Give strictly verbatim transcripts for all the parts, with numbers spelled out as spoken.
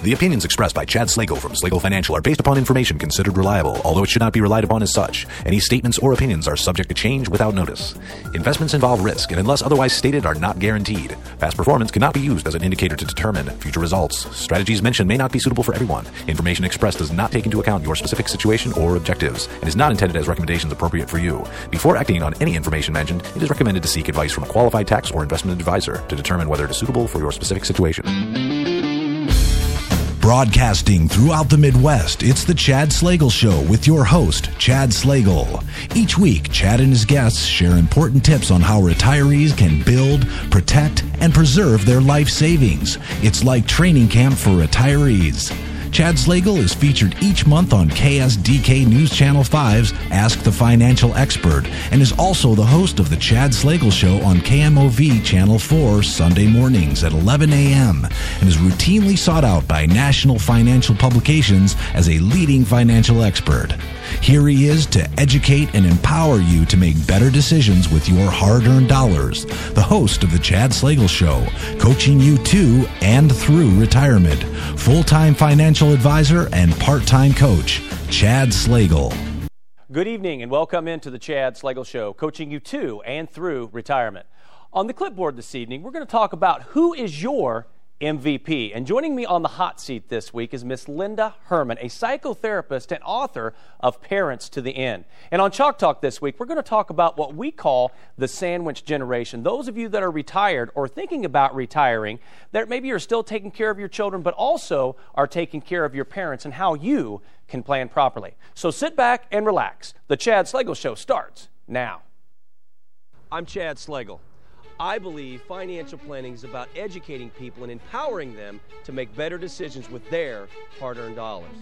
The opinions expressed by Chad Slagle from Slagle Financial are based upon information considered reliable, although it should not be relied upon as such. Any statements or opinions are subject to change without notice. Investments involve risk and, unless otherwise stated, are not guaranteed. Past performance cannot be used as an indicator to determine future results. Strategies mentioned may not be suitable for everyone. Information expressed does not take into account your specific situation or objectives and is not intended as recommendations appropriate for you. Before acting on any information mentioned, it is recommended to seek advice from a qualified tax or investment advisor to determine whether it is suitable for your specific situation. Broadcasting throughout the Midwest, it's the Chad Slagle Show with your host, Chad Slagle. Each week, Chad and his guests share important tips on how retirees can build, protect, and preserve their life savings. It's like training camp for retirees. Chad Slagle is featured each month on K S D K News Channel five's Ask the Financial Expert and is also the host of the Chad Slagle Show on K M O V Channel four Sunday mornings at eleven a.m. and is routinely sought out by national financial publications as a leading financial expert. Here he is to educate and empower you to make better decisions with your hard-earned dollars. The host of the Chad Slagle Show, coaching you to and through retirement. Full-time financial advisor and part-time coach, Chad Slagle. Good evening and welcome into the Chad Slagle Show, coaching you to and through retirement. On the clipboard this evening, we're going to talk about who is your M V P. And joining me on the hot seat this week is Miss Linda Herman, a psychotherapist and author of Parents to the End. And on Chalk Talk this week, we're going to talk about what we call the sandwich generation. Those of you that are retired or thinking about retiring, that maybe you're still taking care of your children, but also are taking care of your parents and how you can plan properly. So sit back and relax. The Chad Slagle Show starts now. I'm Chad Slagle. I believe financial planning is about educating people and empowering them to make better decisions with their hard-earned dollars.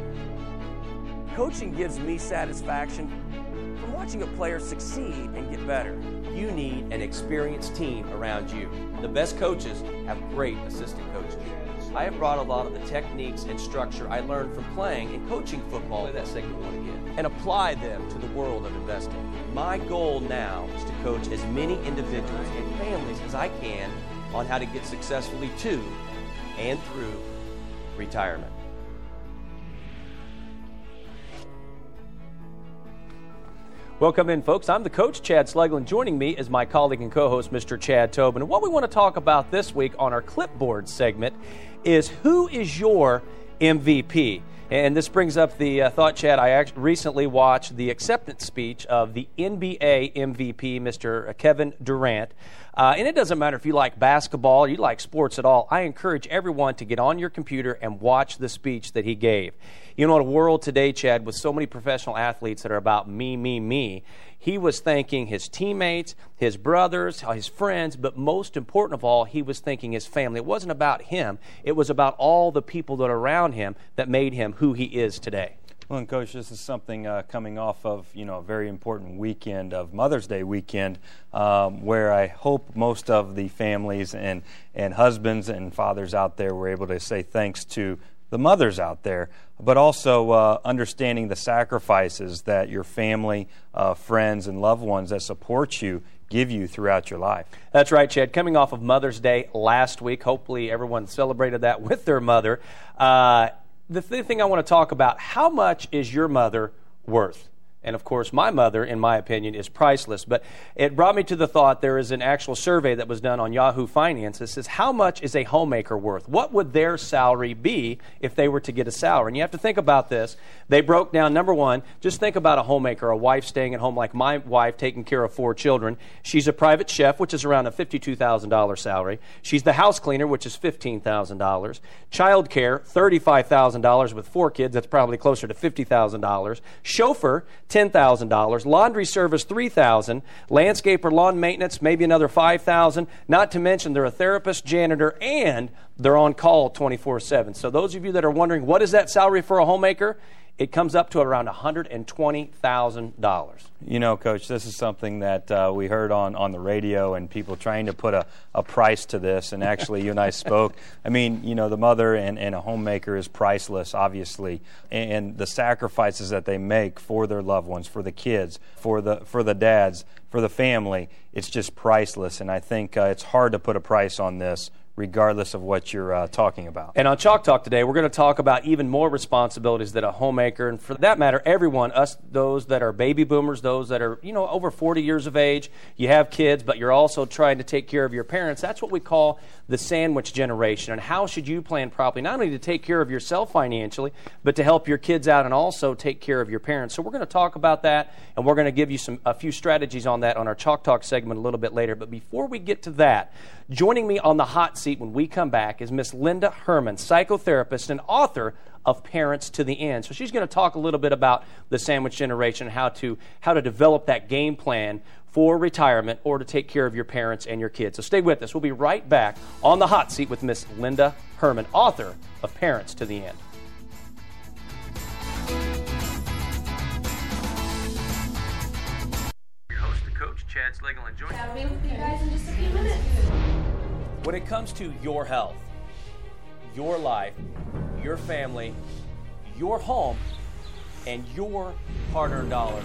Coaching gives me satisfaction from watching a player succeed and get better. You need an experienced team around you. The best coaches have great assistant coaches. I have brought a lot of the techniques and structure I learned from playing and coaching football, play that segment one again, and apply them to the world of investing. My goal now is to coach as many individuals and families as I can on how to get successfully to and through retirement. Welcome in, folks. I'm the coach, Chad Slagle, and joining me is my colleague and co-host, Mister Chad Tobin. And what we want to talk about this week on our clipboard segment is who is your M V P? And this brings up the uh, thought, Chad. I actually recently watched the acceptance speech of the N B A M V P, Mister Kevin Durant. Uh, and it doesn't matter if you like basketball or you like sports at all. I encourage everyone to get on your computer and watch the speech that he gave. You know, in a world today, Chad, with so many professional athletes that are about me, me, me, he was thanking his teammates, his brothers, his friends, but most important of all, he was thanking his family. It wasn't about him. It was about all the people that are around him that made him who he is today. Well, and Coach, this is something uh, coming off of, you know, a very important weekend of Mother's Day weekend, um, where I hope most of the families and, and husbands and fathers out there were able to say thanks to the mothers out there, but also uh, understanding the sacrifices that your family, uh, friends, and loved ones that support you give you throughout your life. That's right, Chad. Coming off of Mother's Day last week, hopefully everyone celebrated that with their mother. Uh, the th- thing I want to talk about, how much is your mother worth? And, of course, my mother, in my opinion, is priceless. But it brought me to the thought, there is an actual survey that was done on Yahoo Finance that says, how much is a homemaker worth? What would their salary be if they were to get a salary? And you have to think about this. They broke down, number one, just think about a homemaker, a wife staying at home like my wife, taking care of four children. She's a private chef, which is around a fifty-two thousand dollars salary. She's the house cleaner, which is fifteen thousand dollars. Child care, thirty-five thousand dollars with four kids. That's probably closer to fifty thousand dollars. Chauffeur, ten thousand dollars. Laundry service, three thousand dollars. Landscaper, lawn maintenance, maybe another five thousand dollars. Not to mention they're a therapist, janitor, and they're on call twenty-four seven. So those of you that are wondering, what is that salary for a homemaker? It comes up to around one hundred twenty thousand dollars. You know, Coach, this is something that uh, we heard on, on the radio and people trying to put a, a price to this. And actually, you and I spoke. I mean, you know, the mother and, and a homemaker is priceless, obviously. And, and the sacrifices that they make for their loved ones, for the kids, for the for the dads, for the family, it's just priceless. And I think uh, it's hard to put a price on this regardless of what you're uh, talking about. And on Chalk Talk today, we're going to talk about even more responsibilities that a homemaker, and for that matter, everyone, us, those that are baby boomers, those that are, you know, over forty years of age, you have kids, but you're also trying to take care of your parents. That's what we call the sandwich generation. And how should you plan properly, not only to take care of yourself financially, but to help your kids out and also take care of your parents. So we're going to talk about that, and we're going to give you some a few strategies on that on our Chalk Talk segment a little bit later. But before we get to that, joining me on the hot seat when we come back is Miss Linda Herman, psychotherapist and author of Parents to the End. So she's going to talk a little bit about the sandwich generation, how to how to develop that game plan for retirement or to take care of your parents and your kids. So stay with us. We'll be right back on the hot seat with Miss Linda Herman, author of Parents to the End. Your host and coach, Chad Slagle, and joining I'll be with you guys in just a few minutes. When it comes to your health, your life, your family, your home, and your hard-earned dollars,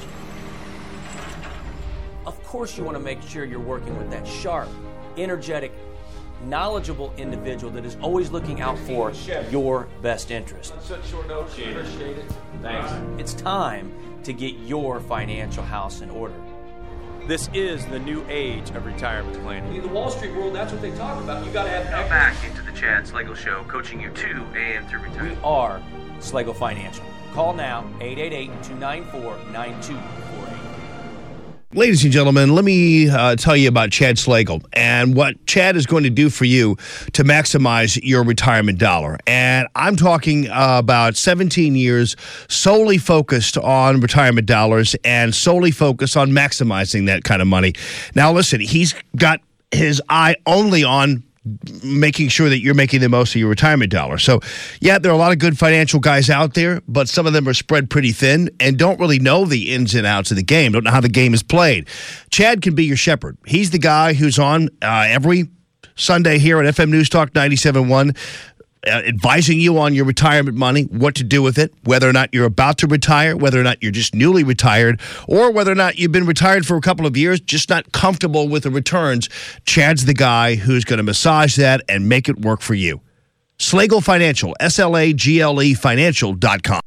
of course you want to make sure you're working with that sharp, energetic, knowledgeable individual that is always looking out for your best interest. Such short notice, appreciate it. Thanks. It's time to get your financial house in order. This is the new age of retirement planning. In the Wall Street world, that's what they talk about. You got to have equity. Back into the Chad Slagle Show, coaching you to and through retirement. We are Slagle Financial. Call now, eight eight eight, two nine four, nine two four eight. Ladies and gentlemen, let me uh, tell you about Chad Slagle and what Chad is going to do for you to maximize your retirement dollar. And I'm talking uh, about seventeen years solely focused on retirement dollars and solely focused on maximizing that kind of money. Now, listen, he's got his eye only on making sure that you're making the most of your retirement dollar. So, yeah, there are a lot of good financial guys out there, but some of them are spread pretty thin and don't really know the ins and outs of the game, don't know how the game is played. Chad can be your shepherd. He's the guy who's on uh, every Sunday here at F M News Talk ninety-seven point one, Uh, advising you on your retirement money, what to do with it, whether or not you're about to retire, whether or not you're just newly retired, or whether or not you've been retired for a couple of years, just not comfortable with the returns. Chad's the guy who's going to massage that and make it work for you. Slagle Financial, S L A G L E financial dot com.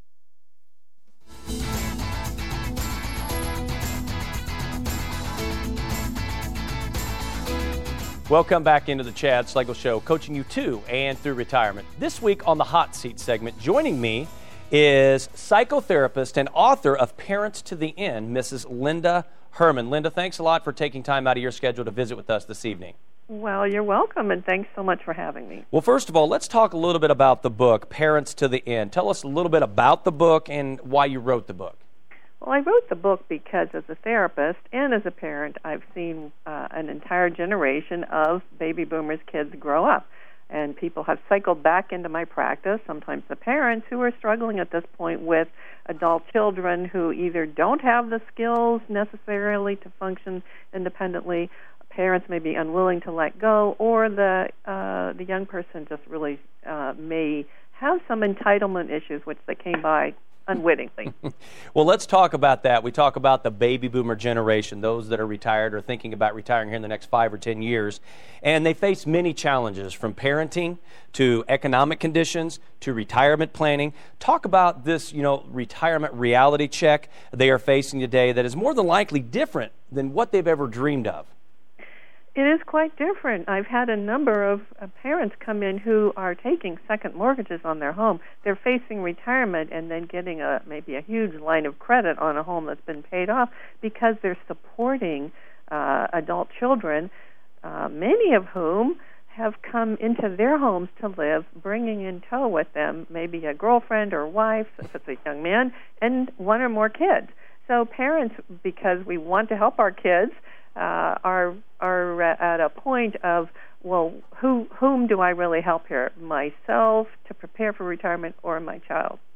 Welcome back into the Chad Slagle Show, coaching you to and through retirement. This week on the Hot Seat segment, joining me is psychotherapist and author of Parents to the End, Missus Linda Herman. Linda, thanks a lot for taking time out of your schedule to visit with us this evening. Well, you're welcome, and thanks so much for having me. Well, first of all, let's talk a little bit about the book, Parents to the End. Tell us a little bit about the book and why you wrote the book. Well, I wrote the book because as a therapist and as a parent, I've seen uh, an entire generation of baby boomers' kids grow up. And people have cycled back into my practice, sometimes the parents who are struggling at this point with adult children who either don't have the skills necessarily to function independently, parents may be unwilling to let go, or the uh, the young person just really uh, may have some entitlement issues which they came by unwittingly. Well, let's talk about that. We talk about the baby boomer generation, those that are retired or thinking about retiring here in the next five or ten years. And they face many challenges, from parenting to economic conditions to retirement planning. Talk about this, you know, retirement reality check they are facing today that is more than likely different than what they've ever dreamed of. It is quite different. I've had a number of uh, parents come in who are taking second mortgages on their home. They're facing retirement and then getting a maybe a huge line of credit on a home that's been paid off because they're supporting uh, adult children, uh, many of whom have come into their homes to live, bringing in tow with them maybe a girlfriend or wife, if it's a young man, and one or more kids. So parents, because we want to help our kids, Uh, are are at a point of, well, who whom do I really help here? Myself to prepare for retirement or my child?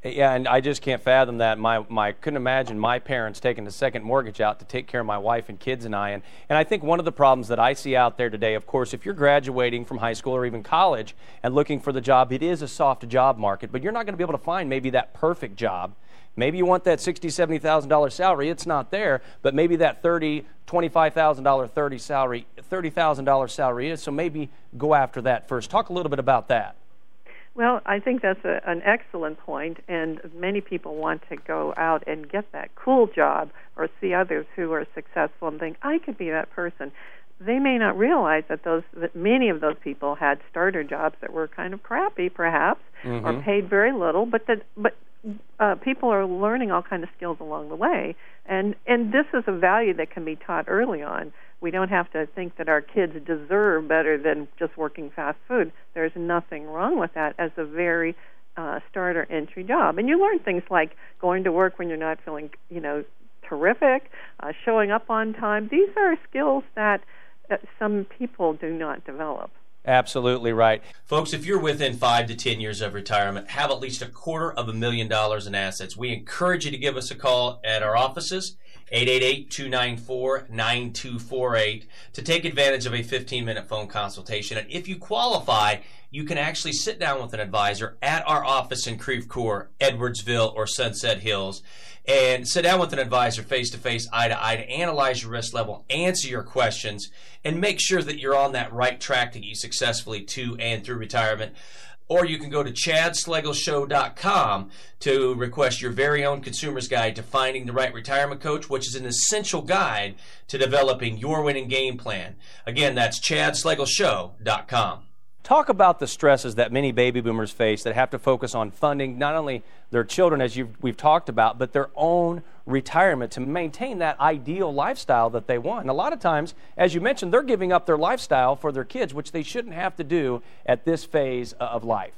Yeah, and I just can't fathom that. My, my couldn't imagine my parents taking a second mortgage out to take care of my wife and kids and I. And, and I think one of the problems that I see out there today, of course, if you're graduating from high school or even college and looking for the job, it is a soft job market, but you're not going to be able to find maybe that perfect job. Maybe you want that sixty thousand dollars, seventy thousand dollars salary. It's not there, but maybe that thirty thousand dollars, twenty-five thousand dollars, thirty salary, thirty thousand dollars salary is. So maybe go after that first. Talk a little bit about that. Well, I think that's a, an excellent point, and many people want to go out and get that cool job or see others who are successful and think, I could be that person. They may not realize that those that many of those people had starter jobs that were kind of crappy, perhaps, mm-hmm. or paid very little, but that but uh, people are learning all kinds of skills along the way, and and this is a value that can be taught early on. We don't have to think that our kids deserve better than just working fast food. There's nothing wrong with that as a very uh, starter entry job. And you learn things like going to work when you're not feeling, you know, terrific, uh, showing up on time. These are skills that uh, some people do not develop. Absolutely right. Folks, if you're within five to ten years of retirement, have at least a quarter of a million dollars in assets, we encourage you to give us a call at our offices, eight eight eight, two nine four, nine two four eight, to take advantage of a fifteen-minute phone consultation. And if you qualify, you can actually sit down with an advisor at our office in Creve Coeur, Edwardsville, or Sunset Hills, and sit down with an advisor face-to-face, eye-to-eye, to analyze your risk level, answer your questions, and make sure that you're on that right track to get you successfully to and through retirement. Or you can go to chad slagle show dot com to request your very own consumer's guide to finding the right retirement coach, which is an essential guide to developing your winning game plan. Again, that's chad slagle show dot com. Talk about the stresses that many baby boomers face that have to focus on funding not only their children, as you've, we've talked about, but their own retirement to maintain that ideal lifestyle that they want. And a lot of times, as you mentioned, they're giving up their lifestyle for their kids, which they shouldn't have to do at this phase of life.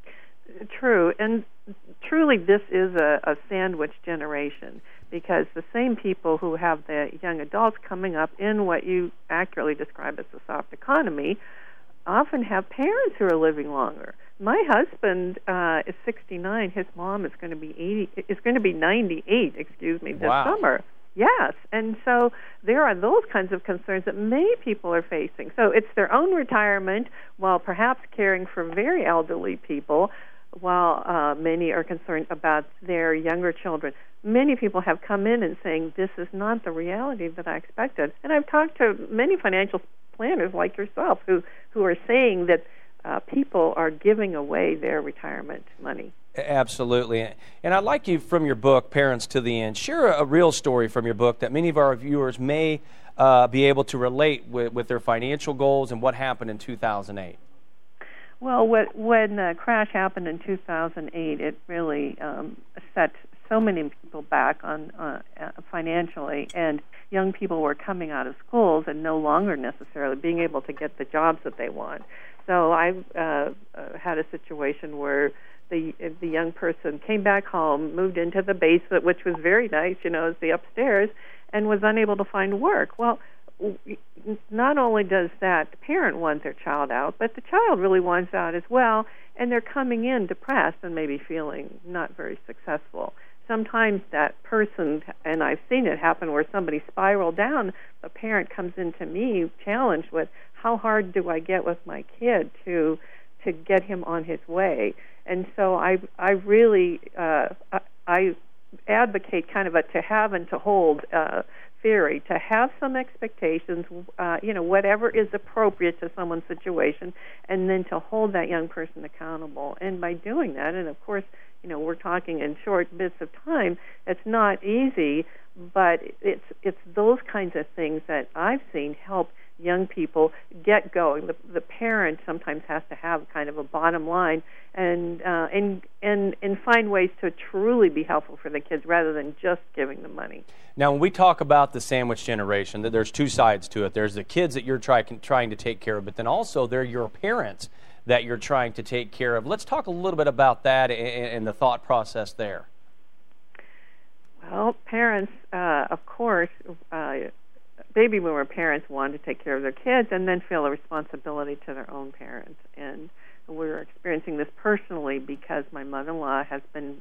True. And truly, this is a, a sandwich generation, because the same people who have the young adults coming up in what you accurately describe as the soft economy often have parents who are living longer. My husband uh, is sixty-nine. His mom is going to be eighty. Is going to be ninety-eight. Excuse me, this wow. summer. Yes, and so there are those kinds of concerns that many people are facing. So it's their own retirement while perhaps caring for very elderly people, while uh, many are concerned about their younger children. Many people have come in and saying, this is not the reality that I expected. And I've talked to many financial planners like yourself who, who are saying that uh, people are giving away their retirement money. Absolutely. And I'd like you, from your book, Parents to the End, share a real story from your book that many of our viewers may uh, be able to relate with, with their financial goals and what happened in two thousand eight. Well, what, when the crash happened in two thousand eight, it really um, set so many people back on uh, financially, and young people were coming out of schools and no longer necessarily being able to get the jobs that they want. So I've uh, uh, had a situation where the the young person came back home, moved into the basement, which was very nice, you know, as the upstairs, and was unable to find work. Well, not only does that parent want their child out, but the child really wants out as well, and they're coming in depressed and maybe feeling not very successful. Sometimes that person, and I've seen it happen where somebody spiraled down, the parent comes into me challenged with, how hard do I get with my kid to to get him on his way? And so I I really, uh, I, I advocate kind of a to have and to hold uh, theory, to have some expectations, uh, you know, whatever is appropriate to someone's situation, and then to hold that young person accountable. And by doing that, and of course, you know, we're talking in short bits of time, it's not easy, but it's it's those kinds of things that I've seen help young people get going. The, the parent sometimes has to have kind of a bottom line and, uh, and and and find ways to truly be helpful for the kids rather than just giving them money. Now, when we talk about the sandwich generation, there's two sides to it. There's the kids that you're try, trying to take care of, but then also they're your parents that you're trying to take care of. Let's talk a little bit about that and, and the thought process there. Well, parents, uh, of course, uh, baby boomer parents want to take care of their kids and then feel a responsibility to their own parents. And we're experiencing this personally because my mother-in-law has been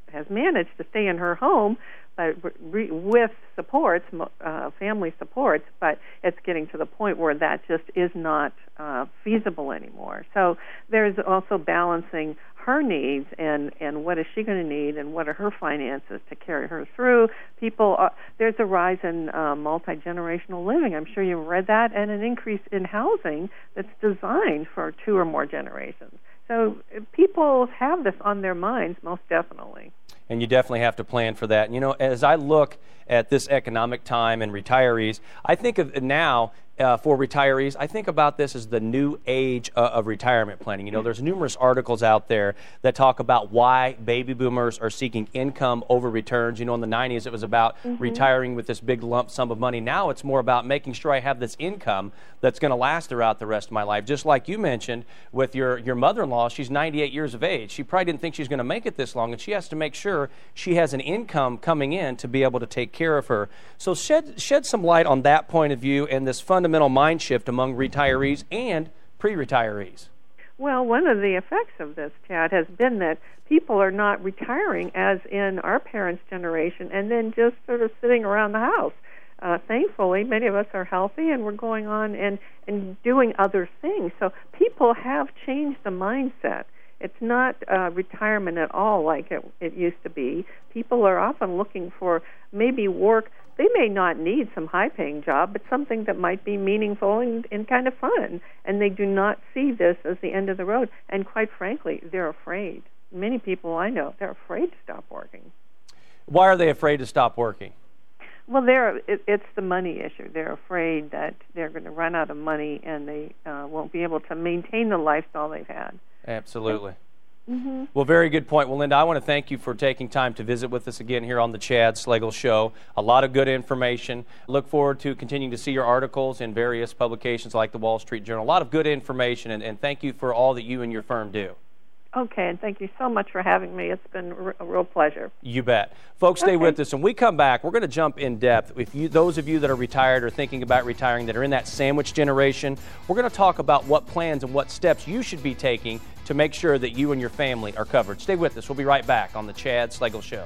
has managed to stay in her home, but re- with supports, uh, family supports, but it's getting to the point where that just is not uh, feasible anymore. So there's also balancing her needs and, and what is she going to need and what are her finances to carry her through. People, are, there's a rise in uh, multi-generational living. I'm sure you've read that, and an increase in housing that's designed for two or more generations. So people have this on their minds, most definitely. And you definitely have to plan for that. And, you know, as I look at this economic time and retirees, I think of now uh, for retirees, I think about this as the new age uh, of retirement planning. You know, there's numerous articles out there that talk about why baby boomers are seeking income over returns. You know, in the nineties, it was about mm-hmm. retiring with this big lump sum of money. Now it's more about making sure I have this income that's going to last throughout the rest of my life. Just like you mentioned with your, your mother-in-law, she's ninety-eight years of age. She probably didn't think she's going to make it this long, and she has to make sure she has an income coming in to be able to take care of her. So shed, shed some light on that point of view and this fundamental mind shift among retirees and pre-retirees. Well, one of the effects of this, Chad, has been that people are not retiring as in our parents' generation and then just sort of sitting around the house. Uh, thankfully, many of us are healthy and we're going on and, and doing other things. So people have changed the mindset. It's not uh, retirement at all like it, it used to be. People are often looking for maybe work. They may not need some high-paying job, but something that might be meaningful and, and kind of fun. And they do not see this as the end of the road. And quite frankly, they're afraid. Many people I know, they're afraid to stop working. Why are they afraid to stop working? Well, they're, it, it's the money issue. They're afraid that they're going to run out of money and they uh, won't be able to maintain the lifestyle they've had. Absolutely. Mm-hmm. Well, very good point. Well, Linda, I want to thank you for taking time to visit with us again here on the Chad Slagle Show. A lot of good information. Look forward to continuing to see your articles in various publications like the Wall Street Journal. A lot of good information, and, and thank you for all that you and your firm do. Okay, and thank you so much for having me. It's been a real pleasure. You bet. Folks, stay okay. with us. When we come back, we're going to jump in depth. If you, those of you that are retired or thinking about retiring that are in that sandwich generation, we're going to talk about what plans and what steps you should be taking to make sure that you and your family are covered. Stay with us. We'll be right back on the Chad Slagle Show.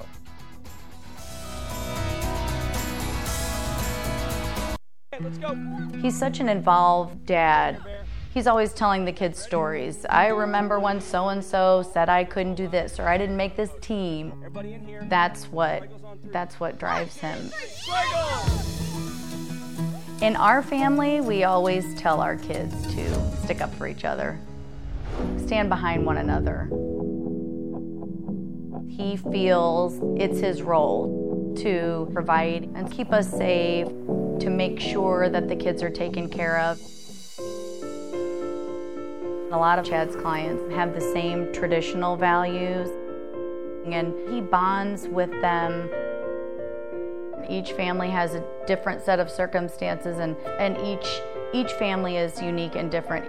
Okay, let's go. He's such an involved dad. He's always telling the kids stories. I remember when so-and-so said I couldn't do this or I didn't make this team. That's what, that's what drives him. In our family, we always tell our kids to stick up for each other, stand behind one another. He feels it's his role to provide and keep us safe, to make sure that the kids are taken care of. A lot of Chad's clients have the same traditional values, and he bonds with them. Each family has a different set of circumstances, and, and each, each family is unique and different.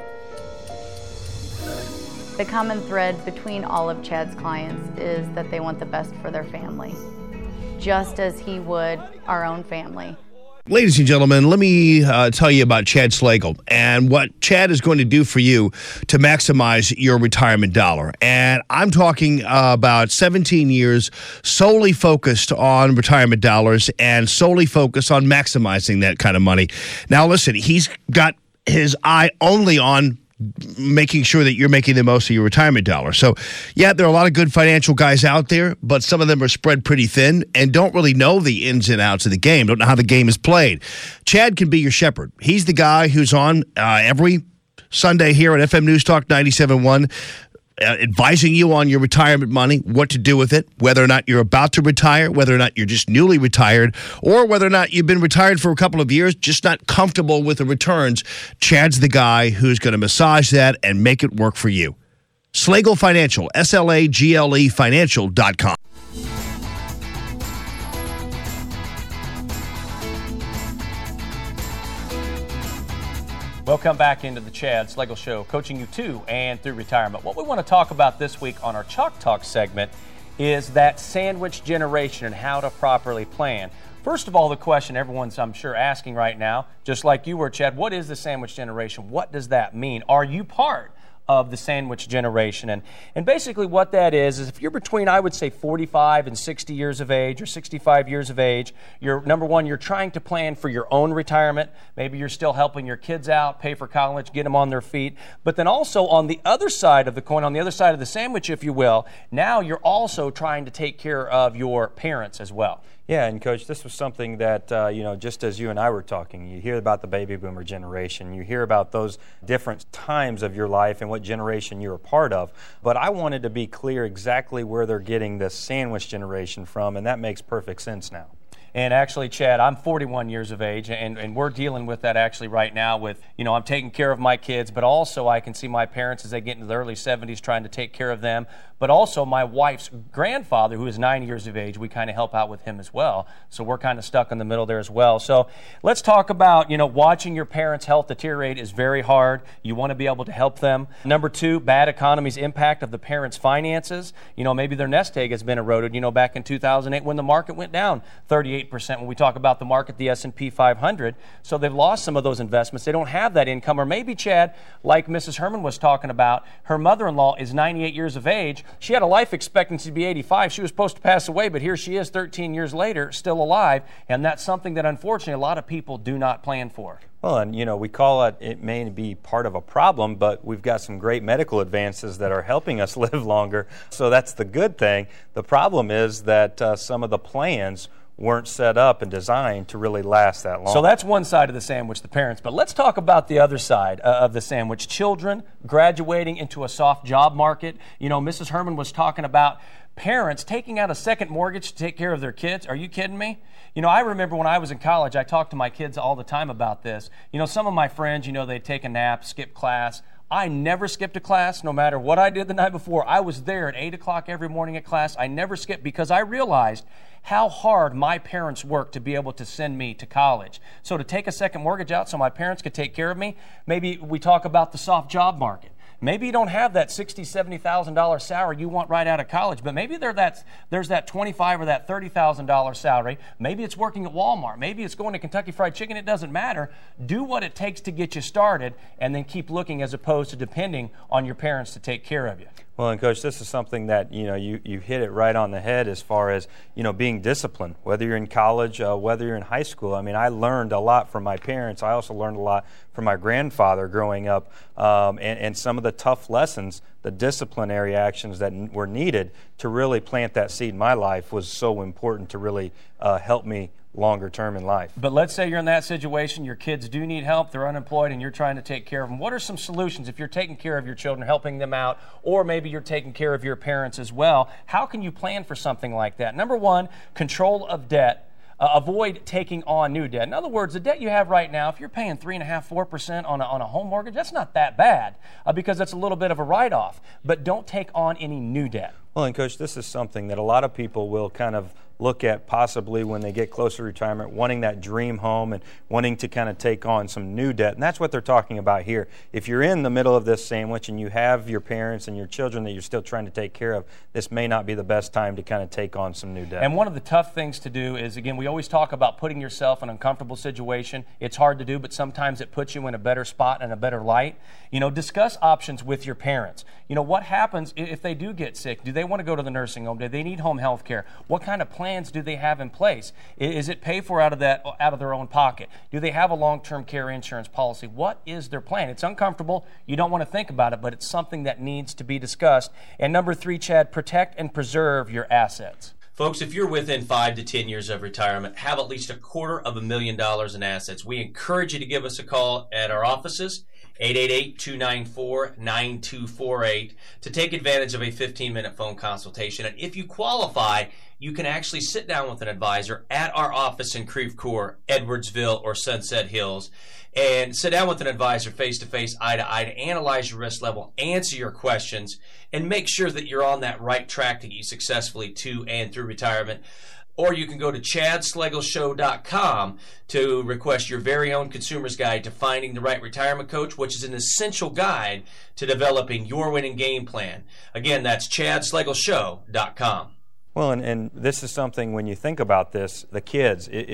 The common thread between all of Chad's clients is that they want the best for their family, just as he would our own family. Ladies and gentlemen, let me uh, tell you about Chad Slagle and what Chad is going to do for you to maximize your retirement dollar. And I'm talking uh, about seventeen years solely focused on retirement dollars and solely focused on maximizing that kind of money. Now, listen, he's got his eye only on making sure that you're making the most of your retirement dollar. So, yeah, there are a lot of good financial guys out there, but some of them are spread pretty thin and don't really know the ins and outs of the game, don't know how the game is played. Chad can be your shepherd. He's the guy who's on uh, every Sunday here at F M News Talk ninety-seven point one, uh, advising you on your retirement money, what to do with it, whether or not you're about to retire, whether or not you're just newly retired, or whether or not you've been retired for a couple of years, just not comfortable with the returns. Chad's the guy who's going to massage that and make it work for you. Slagle Financial, S L A G L E financial dot com. Welcome back into the Chad Slagle Show, coaching you to and through retirement. What we want to talk about this week on our Chalk Talk segment is that sandwich generation and how to properly plan. First of all, the question everyone's, I'm sure, asking right now, just like you were, Chad, what is the sandwich generation? What does that mean? Are you part of the sandwich generation. And, and basically what that is, is if you're between, I would say, forty-five and sixty years of age or sixty-five years of age, you're, number one, you're trying to plan for your own retirement. Maybe you're still helping your kids out, pay for college, get them on their feet. But then also on the other side of the coin, on the other side of the sandwich, if you will, now you're also trying to take care of your parents as well. Yeah, and Coach, this was something that, uh, you know, just as you and I were talking, you hear about the baby boomer generation, you hear about those different times of your life and what generation you're a part of, but I wanted to be clear exactly where they're getting this sandwich generation from, and that makes perfect sense now. And actually, Chad, I'm forty-one years of age, and, and we're dealing with that actually right now with, you know, I'm taking care of my kids, but also I can see my parents as they get into the early seventies trying to take care of them. But also my wife's grandfather, who is nine years of age, we kind of help out with him as well. So we're kind of stuck in the middle there as well. So let's talk about, you know, watching your parents' health deteriorate is very hard. You want to be able to help them. Number two, bad economy's impact of the parents' finances. You know, maybe their nest egg has been eroded. You know, back in two thousand eight when the market went down thirty-eight percent, when we talk about the market, the S and P five hundred. So they've lost some of those investments. They don't have that income. Or maybe, Chad, like Missus Herman was talking about, her mother-in-law is ninety-eight years of age. She had a life expectancy to be eighty-five. She was supposed to pass away, but here she is thirteen years later, still alive. And that's something that, unfortunately, a lot of people do not plan for. Well, and, you know, we call it, it may be part of a problem, but we've got some great medical advances that are helping us live longer. So that's the good thing. The problem is that uh, some of the plans weren't set up and designed to really last that long. So that's one side of the sandwich, the parents. But let's talk about the other side uh, of the sandwich. Children graduating into a soft job market. You know, Missus Herman was talking about parents taking out a second mortgage to take care of their kids. Are you kidding me? You know, I remember when I was in college, I talked to my kids all the time about this. You know, some of my friends, you know, they'd take a nap, skip class. I never skipped a class, no matter what I did the night before. I was there at eight o'clock every morning at class. I never skipped because I realized how hard my parents worked to be able to send me to college. So to take a second mortgage out so my parents could take care of me, maybe we talk about the soft job market. Maybe you don't have that sixty thousand dollars, seventy thousand dollars salary you want right out of college, but maybe there that's, there's that twenty-five thousand dollars or that thirty thousand dollars salary. Maybe it's working at Walmart. Maybe it's going to Kentucky Fried Chicken. It doesn't matter. Do what it takes to get you started and then keep looking as opposed to depending on your parents to take care of you. Well, and Coach, this is something that, you know, you, you hit it right on the head as far as, you know, being disciplined, whether you're in college, uh, whether you're in high school. I mean, I learned a lot from my parents. I also learned a lot from my grandfather growing up, um, and, and some of the tough lessons, the disciplinary actions that n- were needed to really plant that seed in my life was so important to really uh, help me longer term in life. But let's say you're in that situation, your kids do need help, they're unemployed, and you're trying to take care of them. What are some solutions if you're taking care of your children, helping them out, or maybe you're taking care of your parents as well? How can you plan for something like that? Number one, control of debt. Uh, avoid taking on new debt. In other words, the debt you have right now, if you're paying three point five, four percent on a, on a home mortgage, that's not that bad uh, because that's a little bit of a write-off. But don't take on any new debt. Well, and Coach, this is something that a lot of people will kind of look at possibly when they get closer to retirement, wanting that dream home and wanting to kind of take on some new debt. And that's what they're talking about here. If you're in the middle of this sandwich and you have your parents and your children that you're still trying to take care of, this may not be the best time to kind of take on some new debt. And one of the tough things to do is, again, we always talk about putting yourself in an uncomfortable situation. It's hard to do, but sometimes it puts you in a better spot and a better light. You know, discuss options with your parents. You know, what happens if they do get sick? Do they want to go to the nursing home? Do they need home health care? What kind of plans do they have in place? Is it paid for out of that, out of their own pocket? Do they have a long-term care insurance policy? What is their plan? It's uncomfortable. You don't want to think about it, but it's something that needs to be discussed. And number three, Chad, protect and preserve your assets. Folks, if you're within five to ten years of retirement, have at least a quarter of a million dollars in assets, we encourage you to give us a call at our offices, eight eight eight, two nine four, nine two four eight, to take advantage of a fifteen-minute phone consultation. And if you qualify, you can actually sit down with an advisor at our office in Creve Coeur, Edwardsville, or Sunset Hills, and sit down with an advisor face-to-face, eye-to-eye, to analyze your risk level, answer your questions, and make sure that you're on that right track to get you successfully to and through retirement. Or you can go to chad slagle show dot com to request your very own consumer's guide to finding the right retirement coach, which is an essential guide to developing your winning game plan. Again, that's chad slagle show dot com. Well, and, and this is something when you think about this, the kids, if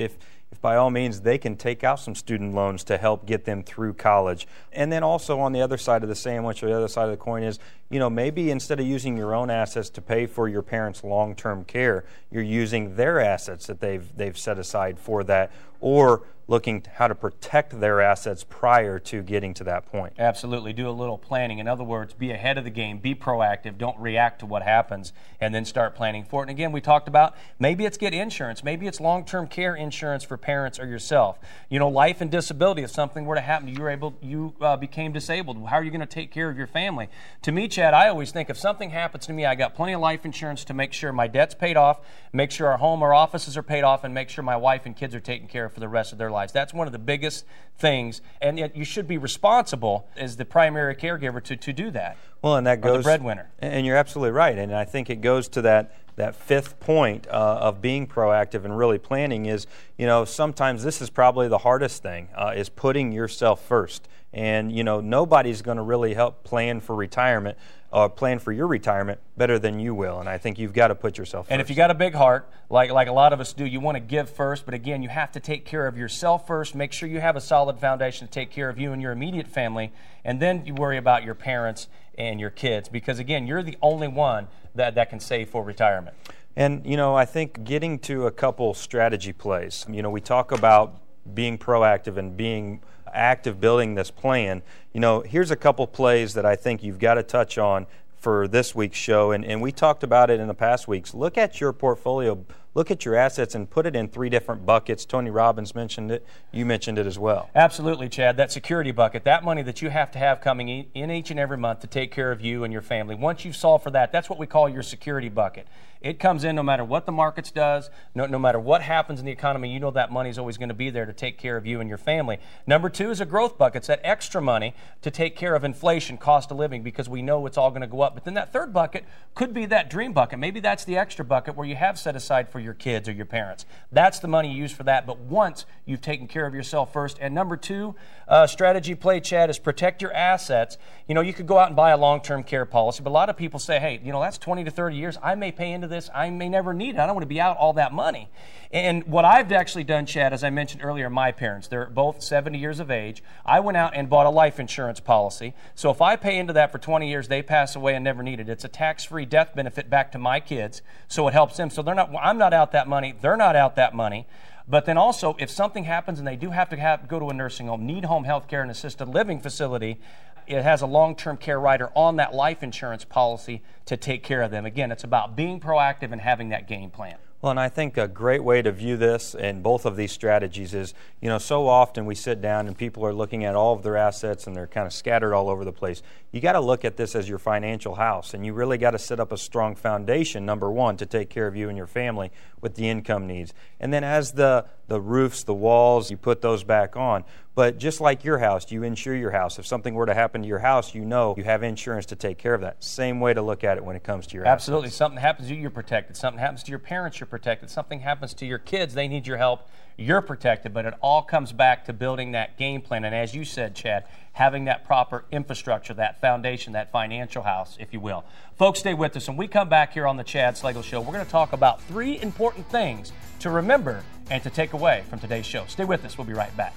if by all means they can take out some student loans to help get them through college. And then also on the other side of the sandwich, or the other side of the coin is, you know, maybe instead of using your own assets to pay for your parents' long-term care, you're using their assets that they've they've set aside for that, or looking to how to protect their assets prior to getting to that point. Absolutely. Do a little planning. In other words, be ahead of the game. Be proactive. Don't react to what happens and then start planning for it. And again, we talked about maybe it's get insurance. Maybe it's long-term care insurance for parents or yourself. You know, life and disability. If something were to happen, you were able, you uh, became disabled. How are you going to take care of your family? To me, Chad, I always think if something happens to me, I got plenty of life insurance to make sure my debt's paid off, make sure our home, our offices are paid off, and make sure my wife and kids are taken care of for the rest of their lives. That's one of the biggest things, and yet you should be responsible as the primary caregiver to, to do that. Well, and that goes the breadwinner. And you're absolutely right. And I think it goes to that that fifth point uh, of being proactive and really planning is, you know, sometimes this is probably the hardest thing, uh, is putting yourself first. And, you know, nobody's going to really help plan for retirement or plan for your retirement better than you will. And I think you've got to put yourself first. And if you got a big heart, like like a lot of us do, you want to give first. But again, you have to take care of yourself first. Make sure you have a solid foundation to take care of you and your immediate family. And then you worry about your parents and your kids. Because, again, you're the only one that, that can save for retirement. And, you know, I think getting to a couple strategy plays. You know, we talk about being proactive and being active building this plan. You know, here's a couple plays that I think you've got to touch on for this week's show, and, and we talked about it in the past weeks. Look at your portfolio, look at your assets, and put it in three different buckets. Tony Robbins mentioned it. You mentioned it as well. Absolutely, Chad. That security bucket, that money that you have to have coming in each and every month to take care of you and your family. Once you've solved for that, that's what we call your security bucket. It comes in no matter what the markets does, no, no matter what happens in the economy. You know that money is always going to be there to take care of you and your family. Number two is a growth bucket. It's that extra money to take care of inflation, cost of living, because we know it's all going to go up. But then that third bucket could be that dream bucket. Maybe that's the extra bucket where you have set aside for your kids or your parents. That's the money you use for that. But once you've taken care of yourself first. And number two, uh, strategy play, Chad, is protect your assets. You know, you could go out and buy a long-term care policy, but a lot of people say, hey, you know, that's twenty to thirty years. I may pay into this. I may never need it. I don't want to be out all that money. And what I've actually done, Chad, as I mentioned earlier, my parents, they're both seventy years of age. I went out and bought a life insurance policy. So if I pay into that for twenty years, they pass away and never need it. It's a tax-free death benefit back to my kids, so it helps them. So they're not. I'm not out that money. They're not out that money. But then also, if something happens and they do have to have, go to a nursing home, need home health care and assisted living facility, it has a long-term care rider on that life insurance policy to take care of them. Again, it's about being proactive and having that game plan. Well, and I think a great way to view this and both of these strategies is, you know, so often we sit down and people are looking at all of their assets and they're kind of scattered all over the place. You got to look at this as your financial house, and you really got to set up a strong foundation, number one, to take care of you and your family with the income needs. And then as the, the roofs, the walls, you put those back on. But just like your house, you insure your house. If something were to happen to your house, you know you have insurance to take care of that. Same way to look at it when it comes to your Absolutely. assets. Something happens to you, you're protected. Something happens to your parents, you're protected. Something happens to your kids, they need your help, you're protected. But it all comes back to building that game plan. And as you said, Chad, having that proper infrastructure, that foundation, that financial house, if you will. Folks, stay with us. When we come back here on the Chad Slagle Show, we're going to talk about three important things to remember and to take away from today's show. Stay with us. We'll be right back.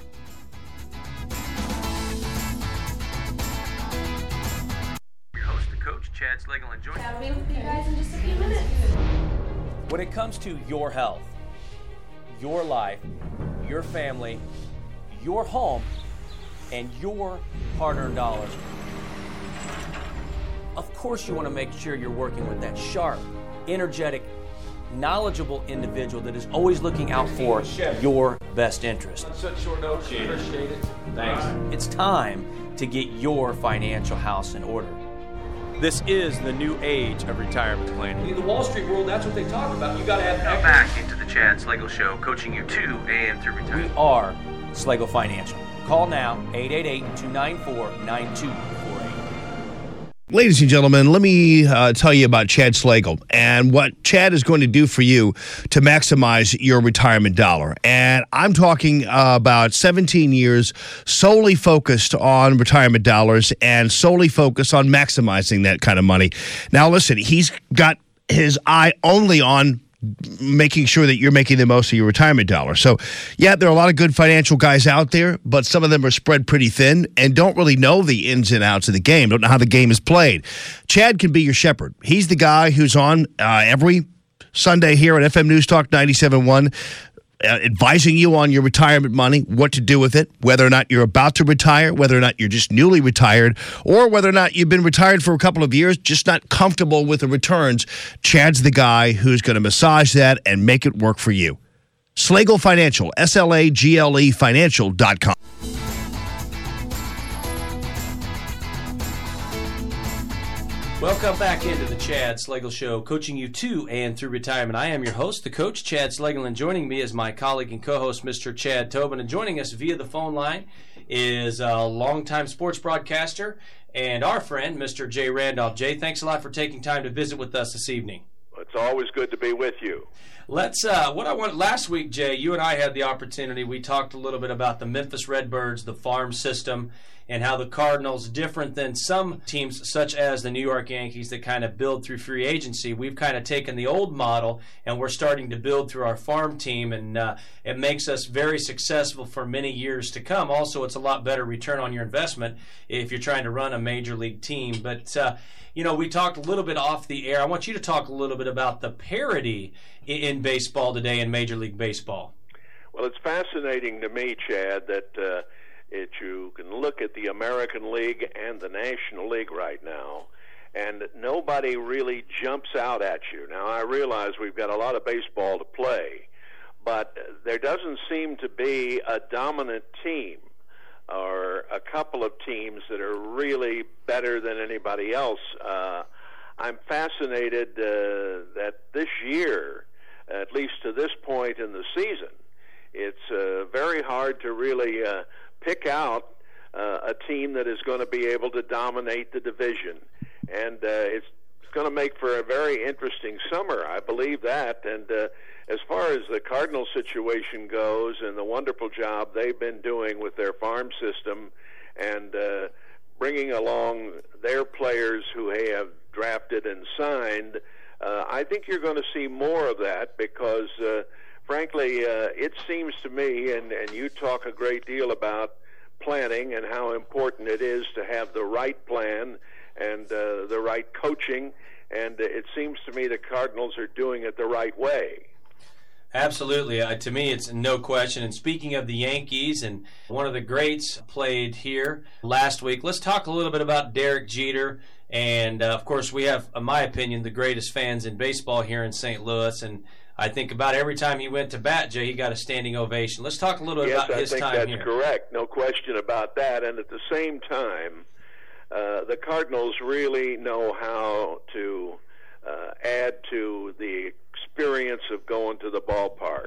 Coach Chad Slagle, enjoy. I'll be with you guys in just a few minutes. When it comes to your health, your life, your family, your home, and your hard-earned dollars, of course you want to make sure you're working with that sharp, energetic, knowledgeable individual that is always looking out for your best interest. Such short notice, appreciate it. Thanks. It's time to get your financial house in order. This is the new age of retirement planning. In the Wall Street world, that's what they talk about. You got to have Now back into the Chad Slagle Show, coaching you to and through retirement. We are Slagle Financial. Call now, eight eight eight, two nine four, nine two four eight. Ladies and gentlemen, let me uh, tell you about Chad Slagle and what Chad is going to do for you to maximize your retirement dollar. And I'm talking uh, about seventeen years solely focused on retirement dollars and solely focused on maximizing that kind of money. Now, listen, he's got his eye only on making sure that you're making the most of your retirement dollar. So, yeah, there are a lot of good financial guys out there, but some of them are spread pretty thin and don't really know the ins and outs of the game, don't know how the game is played. Chad can be your shepherd. He's the guy who's on uh, every Sunday here at F M News Talk ninety-seven point one, uh, advising you on your retirement money, what to do with it, whether or not you're about to retire, whether or not you're just newly retired, or whether or not you've been retired for a couple of years, just not comfortable with the returns. Chad's the guy who's going to massage that and make it work for you. Slagle Financial, S L A G L E financial dot com. Welcome back into the Chad Slagle Show, coaching you to and through retirement. I am your host, the coach, Chad Slagle, and joining me is my colleague and co-host, Mister Chad Tobin. And joining us via the phone line is a longtime sports broadcaster and our friend, Mister Jay Randolph. Jay, thanks a lot for taking time to visit with us this evening. It's always good to be with you. Let's. Uh, what I want last week, Jay, you and I had the opportunity. We talked a little bit about the Memphis Redbirds, the farm system, and how the Cardinals, different than some teams such as the New York Yankees that kind of build through free agency, we've kind of taken the old model and we're starting to build through our farm team, and uh, it makes us very successful for many years to come. Also, it's a lot better return on your investment if you're trying to run a major league team. But, uh, you know, we talked a little bit off the air. I want you to talk a little bit about the parity in baseball today in Major League Baseball. Well, it's fascinating to me, Chad, that uh, it, you can look at the American League and the National League right now, and nobody really jumps out at you. Now, I realize we've got a lot of baseball to play, but there doesn't seem to be a dominant team or a couple of teams that are really better than anybody else. Uh, I'm fascinated uh, that this year, at least to this point in the season, it's uh, very hard to really uh, pick out uh, a team that is going to be able to dominate the division. And uh, it's going to make for a very interesting summer. I believe that. And uh, as far as the Cardinal situation goes and the wonderful job they've been doing with their farm system and uh, bringing along their players who they have drafted and signed, uh, I think you're going to see more of that because, uh, frankly, uh, it seems to me, and, and you talk a great deal about planning and how important it is to have the right plan and uh, the right coaching, and it seems to me the Cardinals are doing it the right way. Absolutely. Uh, to me, it's no question. And speaking of the Yankees, and one of the greats played here last week, let's talk a little bit about Derek Jeter. And, uh, of course, we have, in my opinion, the greatest fans in baseball here in Saint Louis. And I think about every time he went to bat, Jay, he got a standing ovation. Let's talk a little bit yes, about I his time here. Yes, I think that's correct. No question about that. And at the same time, uh, the Cardinals really know how to uh, add to the experience of going to the ballpark.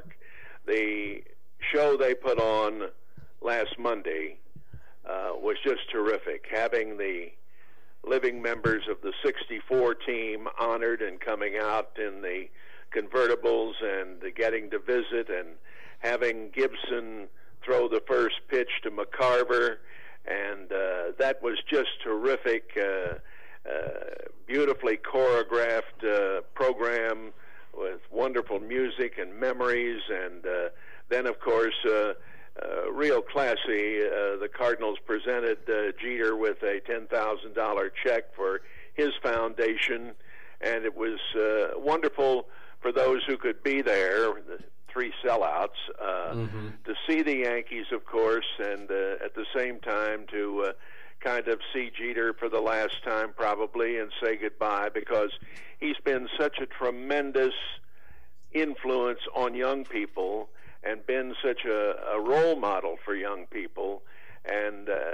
The show they put on last Monday uh, was just terrific. Having the living members of the sixty-four team honored and coming out in the convertibles and getting to visit, and having Gibson throw the first pitch to McCarver, and uh, that was just terrific. Uh, uh, beautifully choreographed uh, program with wonderful music and memories, and uh, then, of course, uh, uh, real classy, uh, the Cardinals presented uh, Jeter with a ten thousand dollars check for his foundation, and it was uh, wonderful for those who could be there, the three sellouts, uh, mm-hmm. to see the Yankees, of course, and uh, at the same time to uh, kind of see Jeter for the last time probably and say goodbye, because he's been such a tremendous influence on young people and been such a, a role model for young people, and uh,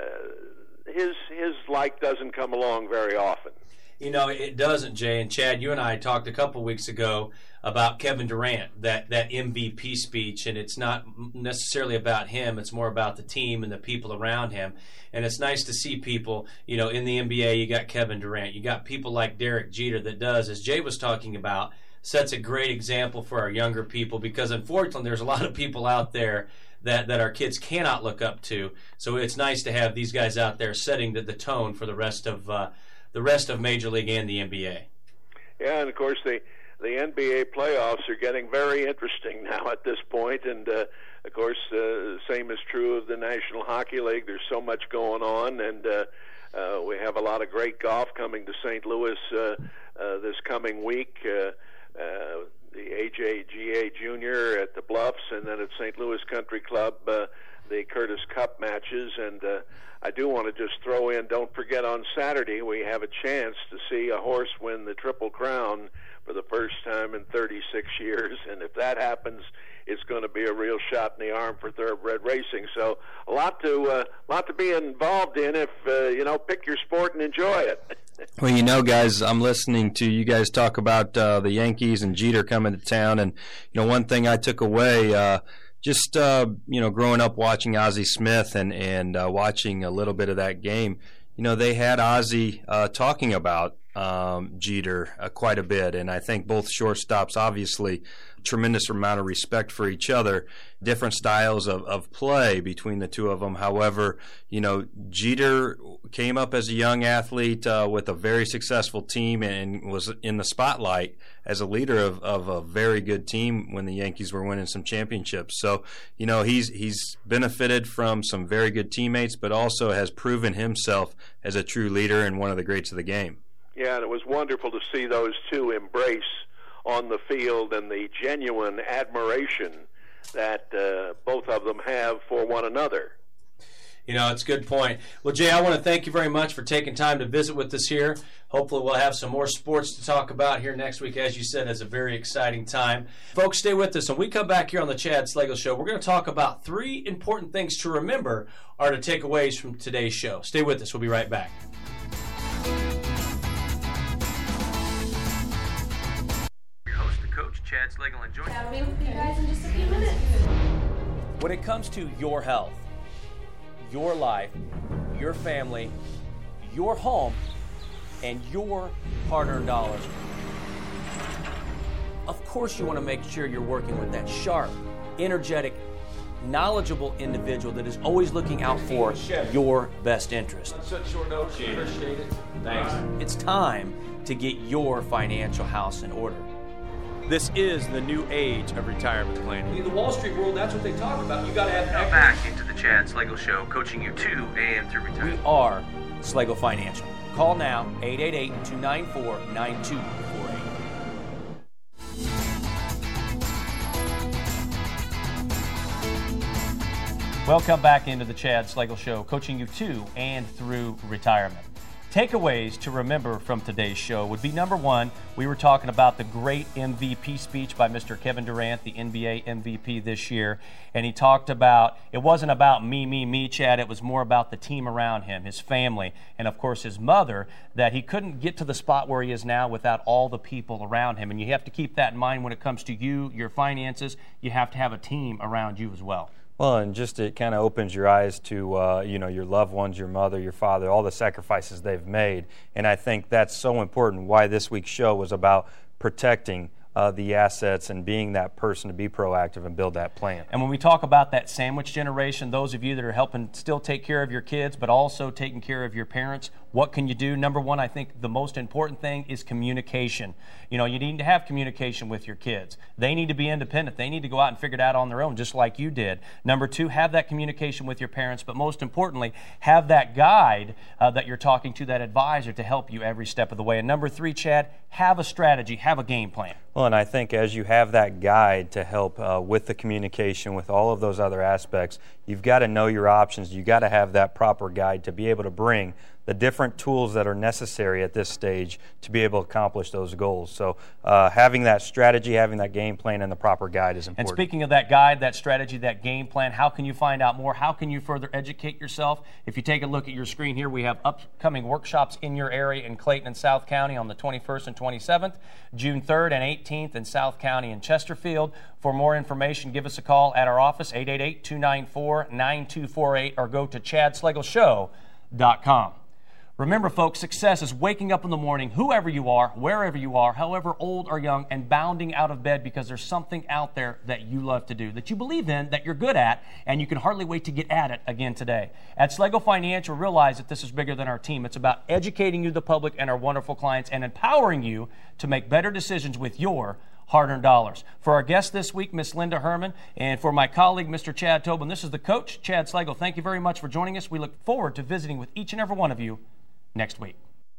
his his like doesn't come along very often. You know, it doesn't, Jay. And Chad, you and I talked a couple weeks ago about Kevin Durant, that, that M V P speech, and it's not necessarily about him. It's more about the team and the people around him. And it's nice to see people, you know, in the N B A, you got Kevin Durant. You got people like Derek Jeter that does, as Jay was talking about, sets a great example for our younger people, because unfortunately there's a lot of people out there that, that our kids cannot look up to. So it's nice to have these guys out there setting the, the tone for the rest of uh, the rest of Major League and the N B A. Yeah, and of course the the N B A playoffs are getting very interesting now at this point, and uh, of course, uh, same is true of the National Hockey League. There's so much going on, and uh, uh, we have a lot of great golf coming to Saint Louis uh, uh, this coming week. Uh, uh, the A J G A Junior at the Bluffs, and then at Saint Louis Country Club, uh, the Curtis Cup matches. And uh, I do want to just throw in, don't forget on Saturday we have a chance to see a horse win the Triple Crown for the first time in thirty-six years, and if that happens, it's going to be a real shot in the arm for thoroughbred racing. So a lot to uh, lot to be involved in if uh, you know, pick your sport and enjoy it. Well, you know, guys, I'm listening to you guys talk about uh, the Yankees and Jeter coming to town, and you know, one thing I took away, uh, just uh, you know, growing up watching Ozzie Smith and and uh, watching a little bit of that game, you know, they had Ozzie uh, talking about um, Jeter uh, quite a bit, and I think both shortstops, obviously, tremendous amount of respect for each other, different styles of, of play between the two of them. However, you know, Jeter came up as a young athlete uh, with a very successful team and was in the spotlight as a leader of, of a very good team when the Yankees were winning some championships. So, you know, he's he's benefited from some very good teammates, but also has proven himself as a true leader and one of the greats of the game. Yeah, and it was wonderful to see those two embrace on the field and the genuine admiration that uh, both of them have for one another. You know, it's a good point. Well, Jay, I want to thank you very much for taking time to visit with us here. Hopefully we'll have some more sports to talk about here next week. As you said, it's a very exciting time. Folks, stay with us. When we come back here on the Chad Slagle Show, we're going to talk about three important things to remember or to take aways from today's show. Stay with us. We'll be right back. Coach Chad Slagle and join. I'll be with you guys in just a few minutes. When it comes to your health, your life, your family, your home, and your hard-earned dollars, of course you want to make sure you're working with that sharp, energetic, knowledgeable individual that is always looking out for your best interest. Such short notice, appreciate it. Thanks. It's time to get your financial house in order. This is the new age of retirement planning. In the Wall Street world, that's what they talk about. You got to have Now back into the Chad Slagle Show, coaching you to and through We retirement. we were talking about the great M V P speech by Mister Kevin Durant, the N B A M V P this year, and he talked about, it wasn't about me, me, me, Chad, it was more about the team around him, his family, and of course his mother, that he couldn't get to the spot where he is now without all the people around him, and you have to keep that in mind when it comes to you, your finances. You have to have a team around you as well. Well, and just it kind of opens your eyes to, uh, you know, your loved ones, your mother, your father, all the sacrifices they've made. And I think that's so important why this week's show was about protecting uh, the assets and being that person to be proactive and build that plan. And when we talk about that sandwich generation, those of you that are helping still take care of your kids, but also taking care of your parents, what can you do? Number one, I think the most important thing is communication. You know, you need to have communication with your kids. They need to be independent. They need to go out and figure it out on their own, just like you did. Number two, have that communication with your parents, but most importantly, have that guide uh, that you're talking to, that advisor, to help you every step of the way. And number three, Chad, have a strategy, have a game plan. Well, and I think as you have that guide to help uh, with the communication, with all of those other aspects, you've got to know your options. You've got to have that proper guide to be able to bring the different tools that are necessary at this stage to be able to accomplish those goals. So uh, having that strategy, having that game plan, and the proper guide is important. And speaking of that guide, that strategy, that game plan, how can you find out more? How can you further educate yourself? If you take a look at your screen here, we have upcoming workshops in your area in Clayton and South County on the twenty-first and twenty-seventh, June third and eighteenth in South County and Chesterfield. For more information, give us a call at our office, eight eight eight, two nine four, nine two four eight, or go to chad slagle show dot com. Remember, folks, success is waking up in the morning, whoever you are, wherever you are, however old or young, and bounding out of bed because there's something out there that you love to do, that you believe in, that you're good at, and you can hardly wait to get at it again today. At Slagle Financial, realize that this is bigger than our team. It's about educating you, the public, and our wonderful clients, and empowering you to make better decisions with your hard-earned dollars. For our guest this week, Miss Linda Herman, and for my colleague, Mister Chad Tobin, this is the coach, Chad Slagle. Thank you very much for joining us. We look forward to visiting with each and every one of you next week.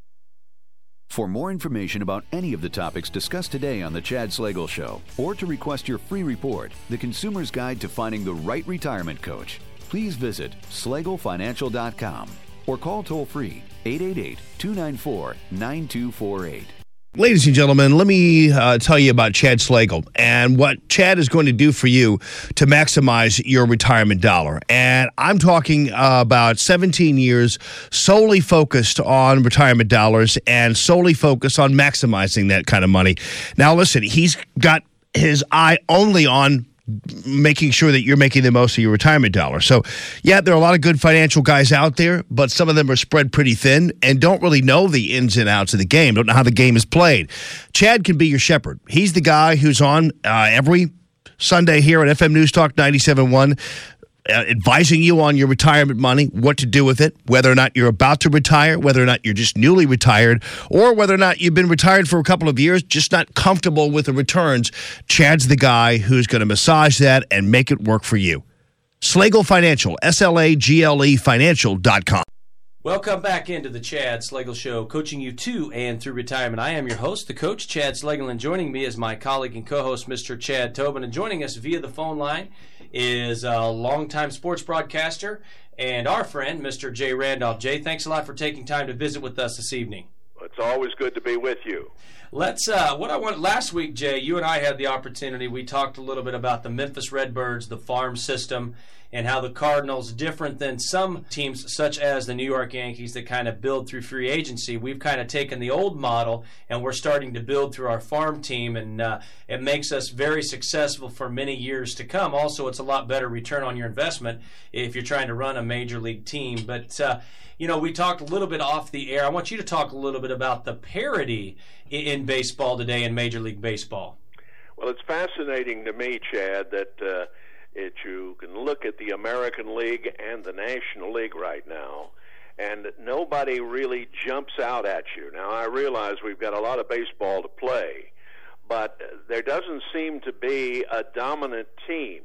For more information about any of the topics discussed today on The Chad Slagle Show, or to request your free report, The Consumer's Guide to Finding the Right Retirement Coach, please visit slagle financial dot com or call toll-free eight eight eight, two nine four, nine two four eight. Ladies and gentlemen, let me uh, tell you about Chad Slagle and what Chad is going to do for you to maximize your retirement dollar. And I'm talking uh, about seventeen years solely focused on retirement dollars and solely focused on maximizing that kind of money. Now, listen, he's got his eye only on making sure that you're making the most of your retirement dollar. So, yeah, there are a lot of good financial guys out there, but some of them are spread pretty thin and don't really know the ins and outs of the game, don't know how the game is played. Chad can be your shepherd. He's the guy who's on uh, every Sunday here at F M News Talk ninety-seven point one, Uh, advising you on your retirement money, what to do with it, whether or not you're about to retire, whether or not you're just newly retired, or whether or not you've been retired for a couple of years, just not comfortable with the returns. Chad's the guy who's going to massage that and make it work for you. Slagle Financial, S L A G L E financial dot com. Welcome back into the Chad Slagle Show, coaching you to and through retirement. I am your host, the coach, Chad Slagle, and joining me is my colleague and co-host, Mister Chad Tobin. And joining us via the phone line is a longtime sports broadcaster and our friend, Mister Jay Randolph. Jay, thanks a lot for taking time to visit with us this evening. It's always good to be with you. Let's. Uh, what I want last week, Jay, you and I had the opportunity. We talked a little bit about the Memphis Redbirds, the farm system, and how the Cardinals, different than some teams such as the New York Yankees that kind of build through free agency, we've kind of taken the old model and we're starting to build through our farm team, and uh, it makes us very successful for many years to come. Also, it's a lot better return on your investment if you're trying to run a major league team. But, uh, you know, we talked a little bit off the air. I want you to talk a little bit about the parity in, in baseball today in Major League Baseball. Well, it's fascinating to me, Chad, that uh, it, you can look at the American League and the National League right now, and nobody really jumps out at you. Now, I realize we've got a lot of baseball to play, but there doesn't seem to be a dominant team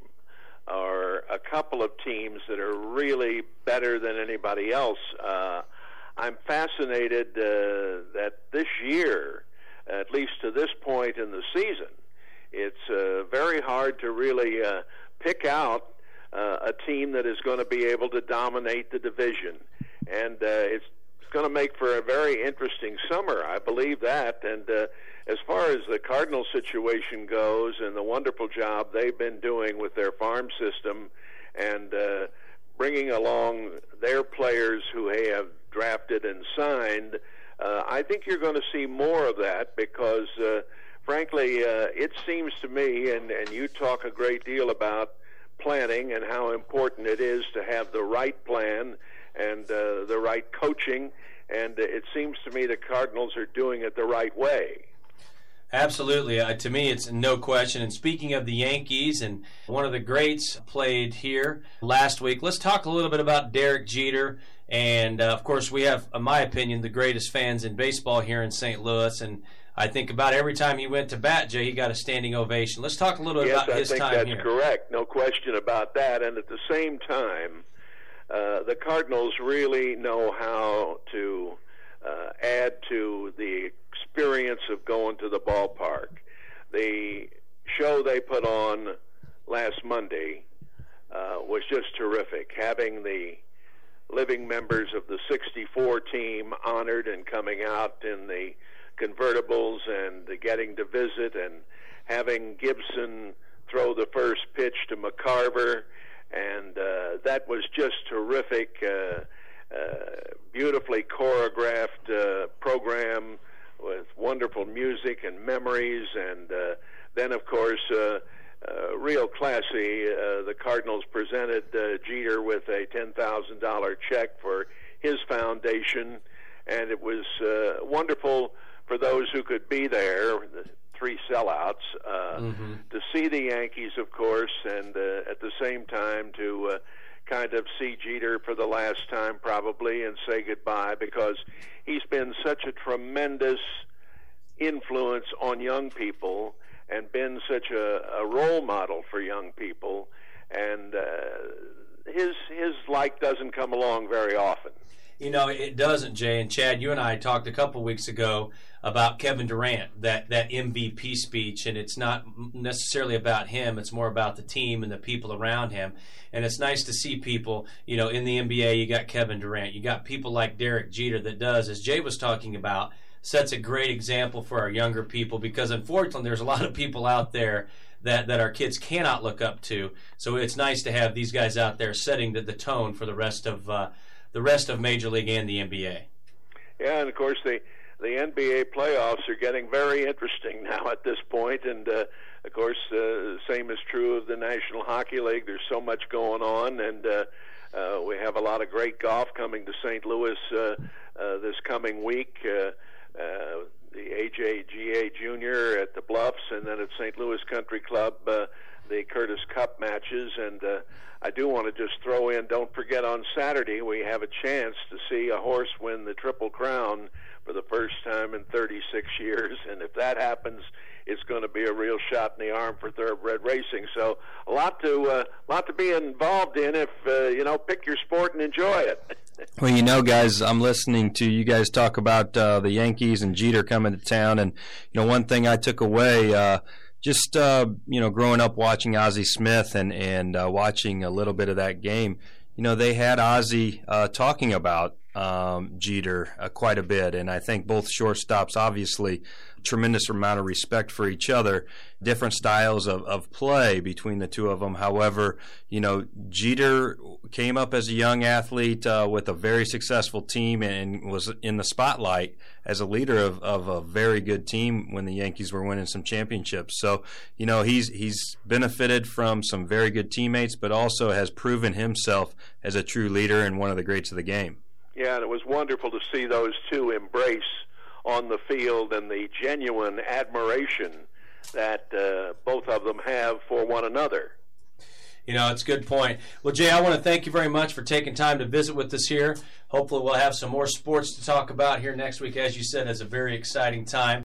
or a couple of teams that are really better than anybody else. Uh, I'm fascinated uh, that this year, at least to this point in the season, it's uh, very hard to really uh, pick out uh, a team that is going to be able to dominate the division. And uh, it's going to make for a very interesting summer. I believe that. And uh, as far as the Cardinal situation goes and the wonderful job they've been doing with their farm system and uh, bringing along their players who they have drafted and signed, uh, I think you're going to see more of that because, uh, frankly, uh, it seems to me, and, and you talk a great deal about planning and how important it is to have the right plan and uh, the right coaching, and uh, it seems to me the Cardinals are doing it the right way. Absolutely. Uh, to me, it's no question. And speaking of the Yankees, and one of the greats played here last week, let's talk a little bit about Derek Jeter. And, uh, of course, we have, in my opinion, the greatest fans in baseball here in Saint Louis. And I think about every time he went to bat, Jay, he got a standing ovation. Let's talk a little bit yes, about I his think time that's here. Correct. No question about that. And at the same time, uh, the Cardinals really know how to uh, add to the experience of going to the ballpark. The show they put on last Monday uh, was just terrific. Having the living members of the sixty-four team honored and coming out in the convertibles and getting to visit, and having Gibson throw the first pitch to McCarver, and uh, that was just terrific. Uh, uh, beautifully choreographed uh, program with wonderful music and memories, and uh, then, of course, uh, uh, real classy, uh, the Cardinals presented uh, Jeter with a ten thousand dollars check for his foundation, and it was uh, wonderful for those who could be there, the three sellouts, uh, mm-hmm. to see the Yankees, of course, and uh, at the same time to uh, kind of see Jeter for the last time probably and say goodbye, because he's been such a tremendous influence on young people and been such a, a role model for young people, and uh, his his like doesn't come along very often. You know, it doesn't, Jay. And Chad, you and I talked a couple weeks ago about Kevin Durant, that, that M V P speech, and it's not necessarily about him. It's more about the team and the people around him. And it's nice to see people, you know, in the N B A, you got Kevin Durant. You got people like Derek Jeter that does, as Jay was talking about, sets a great example for our younger people, because unfortunately there's a lot of people out there that, that our kids cannot look up to. So it's nice to have these guys out there setting the, the tone for the rest of uh, the rest of Major League and the N B A. Yeah, and of course the the N B A playoffs are getting very interesting now at this point, and uh, of course uh, same is true of the National Hockey League. There's so much going on, and uh, uh, we have a lot of great golf coming to Saint Louis uh, uh, this coming week. Uh, uh, the A J G A Junior at the Bluffs, and then at Saint Louis Country Club, uh, the Curtis Cup matches. And uh, I do want to just throw in, don't forget on Saturday we have a chance to see a horse win the Triple Crown for the first time in thirty-six years, and if that happens, it's going to be a real shot in the arm for thoroughbred racing. So a lot to uh, lot to be involved in if uh, you know, pick your sport and enjoy it. Well, you know, guys, I'm listening to you guys talk about uh, the Yankees and Jeter coming to town, and you know, one thing I took away, uh, just uh, you know, growing up watching Ozzie Smith and and uh, watching a little bit of that game, you know, they had Ozzie uh, talking about um, Jeter uh, quite a bit, and I think both shortstops, obviously, tremendous amount of respect for each other, different styles of, of play between the two of them. However, you know, Jeter came up as a young athlete uh, with a very successful team and was in the spotlight as a leader of, of a very good team when the Yankees were winning some championships. So, you know, he's he's benefited from some very good teammates, but also has proven himself as a true leader and one of the greats of the game. Yeah, and it was wonderful to see those two embrace on the field and the genuine admiration that uh, both of them have for one another. You know, it's a good point. Well, Jay, I want to thank you very much for taking time to visit with us here. Hopefully we'll have some more sports to talk about here next week. As you said, it's a very exciting time.